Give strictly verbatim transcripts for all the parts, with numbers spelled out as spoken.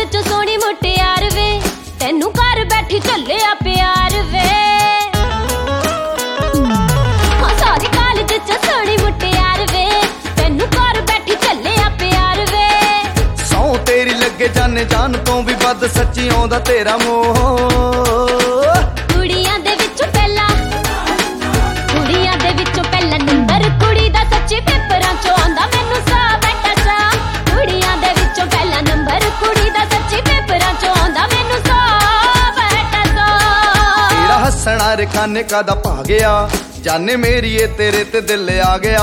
चो सोहनी मुटियार वे तैनू घर बैठी झल्लिया प्यार वे। हाँ सारी कॉलेज च सोहनी मुटियार वे तैनू घर बैठी झल्लिया प्यार वे। सौ तेरी लगे जाने जान तो भी बद सच्ची आउंदा तेरा मोह। कुड़ियां दे विचों पहला कुड़ियां दे विचों पहला नंबर कुड़ी दा सच्ची पेपरां चों आंदा मैनू सा बैठा सा। कुड़ियां दे विचों पहला नंबर कुड़ी दा सच्ची पेपरां चों आंदा मैनू सा बैठा सा। तेरा हसना रेखाने का दा पा गया जाने मेरी ये तेरे ते दिल आ गया।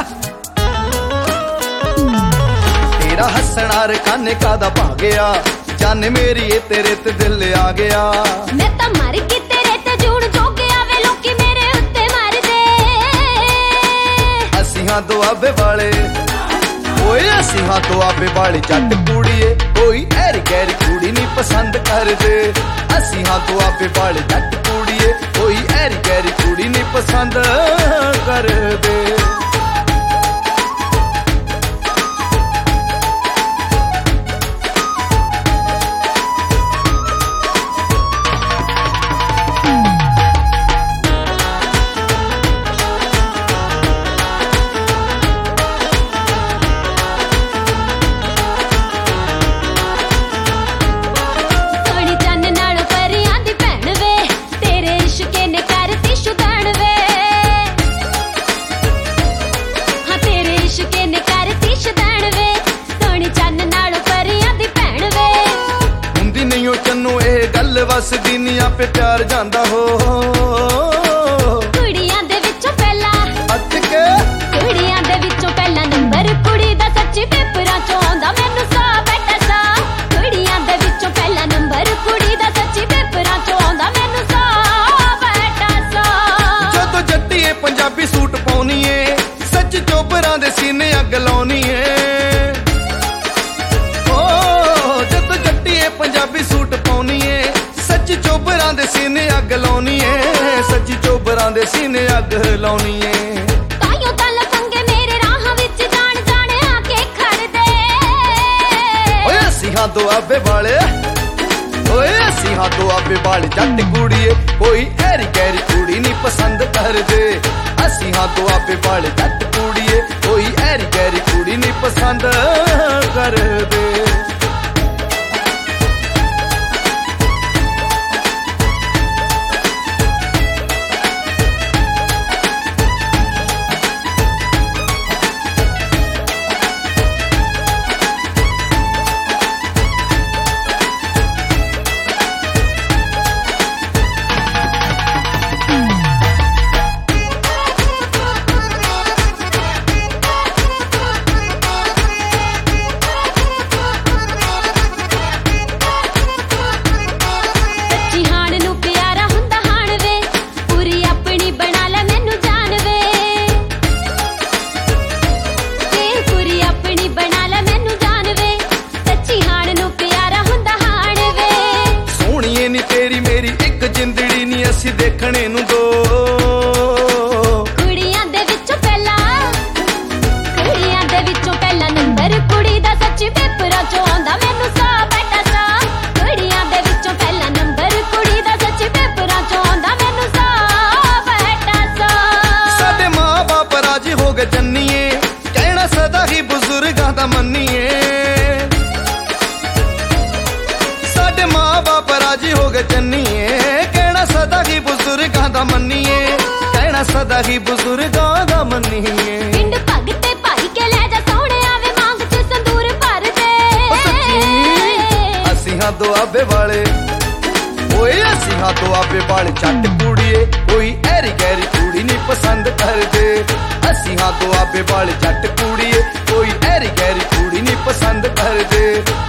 तेरा हसना रेखाने का दा पा गया जाने मेरी ये तेरे ते दिल आ गया। मैं तां मर गई तेरे ते जून जो गया वे लोकी मेरे उत्ते मर दे। असी हां दुआबे वाले ओए असी हां दुआबे वाले जट कुड़िए कोई ऐरी गैरी कुड़ी नहीं पसंद कर दे। असी हां दुआबे वाले जट कुड़िए कोई ऐरी गैरी कुड़ी नहीं पसंद कर दे। वसदी नी आपे प्यार जांदा हो। कुड़ियां दे विचों पहला अटके कुड़ियां दे विचों पहला नंबर कुड़ी दा सच्ची पेपरां चों आंदा मैनू सा बैठा सा। कुड़ियां दे विचों पहला नंबर कुड़ी दा सच्ची पेपरां चों आंदा मैनू सा बैठा सा। जदों जट्टीए पंजाबी सूट पाउनी ए सच चोबरां दे सीने अग लाउनी ए। ओ जदों जट्टीए पंजाबी सूट पाउनी ए सच्ची चोबरां दे सीने अग लाउनी ए। सच्ची चोबरां दे सीने अग लाउनी ए। ताइयों तां लफंगे मेरे राहां विच जान जान आके खड़ दे। ओए असी हां दुआबे वाले ओए असी हां दुआबे वाले जट कुड़िए कोई ऐरी गैरी कुड़ी नहीं पसंद कर दे। असी हां दुआबे वाले जट कुड़िए कोई ऐरी गैरी कुड़ी नहीं पसंद कर दे। ਅਸੀਂ ਦੇਖਣੇ ਨੂੰ ਦੋ ਕੁੜੀਆਂ ਦੇ ਵਿੱਚੋਂ ਪਹਿਲਾ ਕੁੜੀਆਂ ਦੇ ਵਿੱਚੋਂ ਪਹਿਲਾ ਨੰਬਰ ਕੁੜੀ ਦਾ ਸੱਚੀ ਪੇਪਰਾਂ ਚੋਂ ਆਉਂਦਾ ਮੈਨੂੰ ਸਾ ਬੈਠਾ ਸਾ। ਕੁੜੀਆਂ ਦੇ ਵਿੱਚੋਂ ਪਹਿਲਾ ਨੰਬਰ ਕੁੜੀ ਦਾ ਸੱਚੀ ਪੇਪਰਾਂ ਚੋਂ ਆਉਂਦਾ ਮੈਨੂੰ ਸਾ ਬੈਠਾ ਸਾ। ਸਾਡੇ ਮਾਂ ਬਾਪ ਰਾਜੀ ਹੋ ਗਏ ਜੰਨੀਏ ਕਹਿਣਾ ਸਦਾ ਹੀ ਬਜ਼ੁਰਗਾਂ ਦਾ ਮੰਨੀਏ। ਸਾਡੇ ਮਾਂ ਬਾਪ ਰਾਜੀ ਹੋ ਗਏ ਜੰਨੀਏ ਕਹਿਣਾ ਸਦਾ ਹੀ ਬਜ਼ੁਰਗਾਂ ਦਾ ਮੰਨੀਏ। ਕਹਿਣਾ ਸਦਾ ਹੀ ਬਜ਼ੁਰਗਾਂ ਦਾ ਮੰਨੀਏ। ਪਿੰਡ ਭਗਤੇ ਭਾਈ ਕੇ ਲੈ ਜਾ ਸੋਹਣਿਆ ਵੇ ਮੰਗ ਚ ਸੰਦੂਰ ਭਰ ਦੇ। ਅਸੀਂ ਹਾਂ ਦੁਆਬੇ ਵਾਲੇ ਓਏ ਅਸੀਂ ਹਾਂ ਦੁਆਬੇ ਵਾਲੇ ਜੱਟ ਕੁੜੀਏ ਕੋਈ ਐਰੀ ਗੈਰੀ ਕੁੜੀ ਨਹੀਂ ਪਸੰਦ ਕਰਦੇ। ਅਸੀਂ ਹਾਂ ਦੁਆਬੇ ਵਾਲੇ ਜੱਟ ਕੁੜੀਏ ਕੋਈ ਐਰੀ ਗੈਰੀ ਕੁੜੀ ਨਹੀਂ ਪਸੰਦ ਕਰਦੇ।